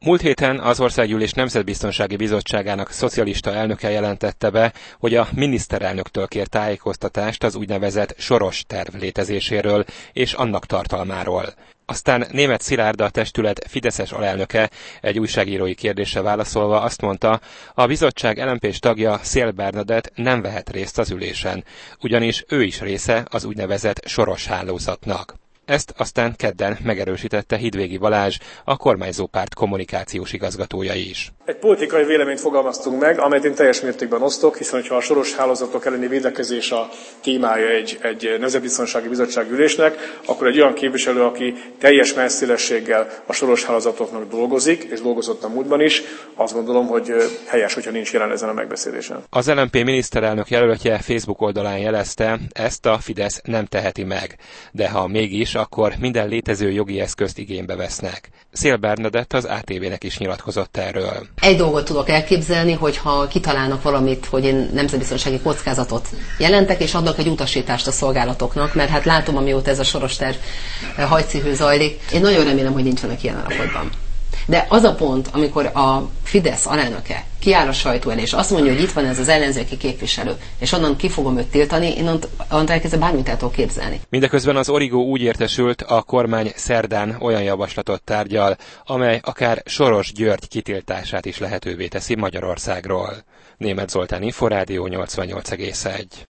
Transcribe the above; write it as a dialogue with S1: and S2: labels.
S1: Múlt héten az Országgyűlés Nemzetbiztonsági Bizottságának szocialista elnöke jelentette be, hogy a miniszterelnöktől kér tájékoztatást az úgynevezett Soros terv létezéséről és annak tartalmáról. Aztán Németh Szilárd, a testület fideszes alelnöke egy újságírói kérdésre válaszolva azt mondta, a bizottság LMP-s tagja Széll Bernadett nem vehet részt az ülésen, ugyanis ő is része az úgynevezett Soros hálózatnak. Ezt aztán kedden megerősítette Hidvégi Balázs, a kormányzó párt kommunikációs igazgatója is.
S2: Egy politikai véleményt fogalmaztunk meg, amelyet én teljes mértékben osztok, hiszen ha a soros hálózatok elleni védekezés a témája egy Nemzetbiztonsági Bizottság ülésnek, akkor egy olyan képviselő, aki teljes messzélességgel a soros hálózatoknak dolgozik, és dolgozott a múltban is, azt gondolom, hogy helyes, hogyha nincs jelen ezen a megbeszélésen.
S1: Az LMP miniszterelnök jelöltje Facebook oldalán jelezte, ezt a Fidesz nem teheti meg, de ha mégis, akkor minden létező jogi eszközt igénybe vesznek. Széll Bernadett az ATV-nek is nyilatkozott erről.
S3: Egy dolgot tudok elképzelni, hogyha kitalálnak valamit, hogy én nemzetbiztonsági kockázatot jelentek, és adnak egy utasítást a szolgálatoknak, mert hát látom, amióta ez a soros terv hajcihő zajlik. Én nagyon remélem, hogy nincsenek ilyen állapotban. De az a pont, amikor a Fidesz alelnöke kiáll a sajtó elé, és azt mondja, hogy itt van ez az ellenzéki képviselő, és onnan ki fogom őt tiltani, én onnantól elkezdve bármit el tudok képzelni.
S1: Mindeközben az Origó úgy értesült, a kormány szerdán olyan javaslatot tárgyal, amely akár Soros György kitiltását is lehetővé teszi Magyarországról. Németh Zoltán, Inforádió 88,1.